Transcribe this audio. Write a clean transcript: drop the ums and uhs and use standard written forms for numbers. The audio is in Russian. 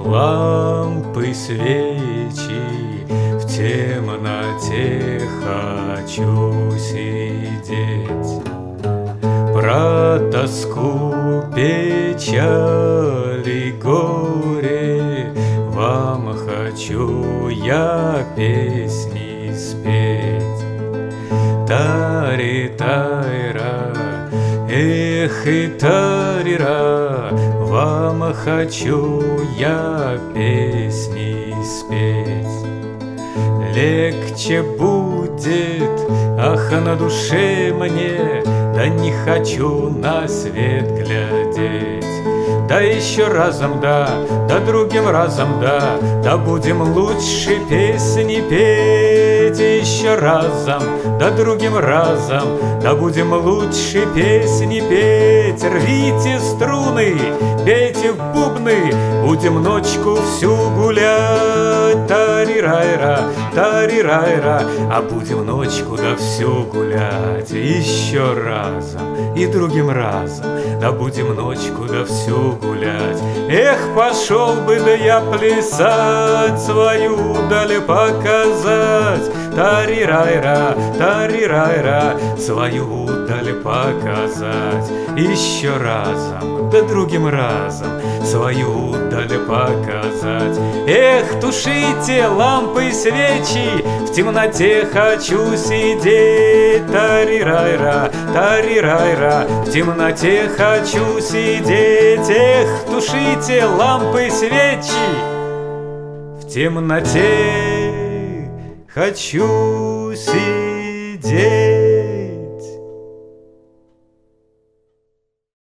лампы, свечи, в темноте хочу сидеть. Про тоску, печаль и горе вам хочу я песни спеть. Тари-тайра, эх и тарира, вам хочу я песни спеть. Легче будет, ах, на душе мне, да не хочу на свет глядеть. Да еще разом да, да другим разом да, да будем лучше песни петь. Еще разом, да другим разом, да будем лучше песни петь. Рвите струны, пейте в бубны, будем ночку всю гулять. Тари-райра, тари-райра, а будем ночку да всю гулять. Еще разом и другим разом, да будем ночку да всю гулять. Эх, пошел бы да я плясать, свою даль показать. Тари-райра, тари-райра, свою даль показать. Еще разом, да другим разом, свою даль показать. Эх, тушите лампы, свечи, в темноте хочу сидеть. Тари-райра, тари-райра, в темноте хочу сидеть. Эх, тушите лампы, свечи, в темноте хочу сидеть.